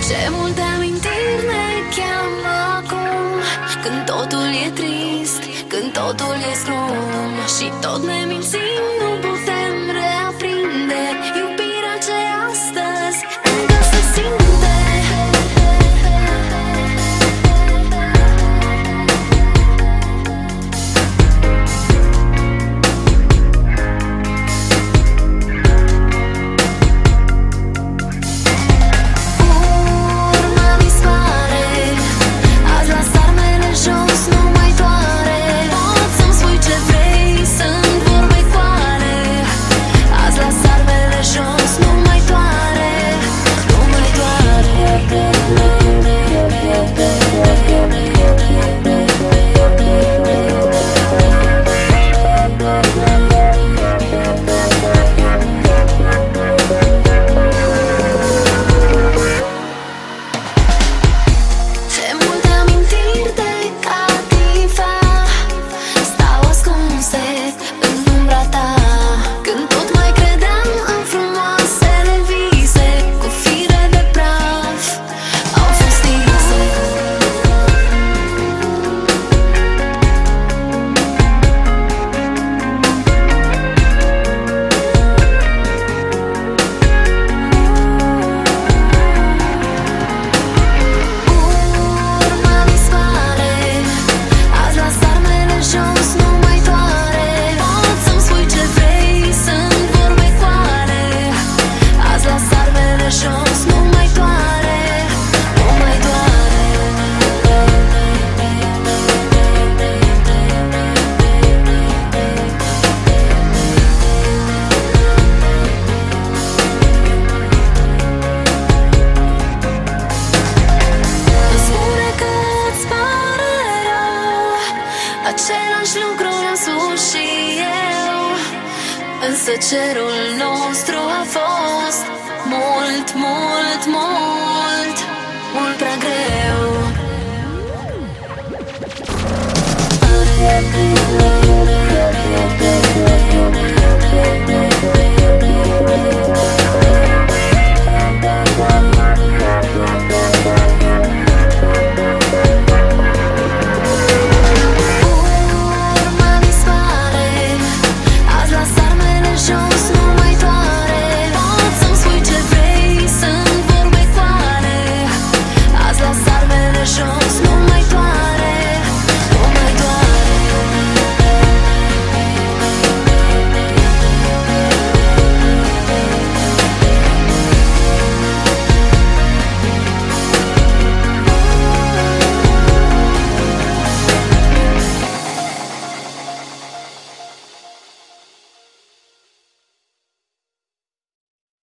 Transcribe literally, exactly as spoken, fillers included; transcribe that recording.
Ce multe amintiri ne cheamă acum, când totul e trist, când totul e scrum și tot ne mințim, nu putem reaprinde iubirea ce astăzi încă se simte. Același lucru am spus și eu, însă cerul nostru a fost mult, mult, mult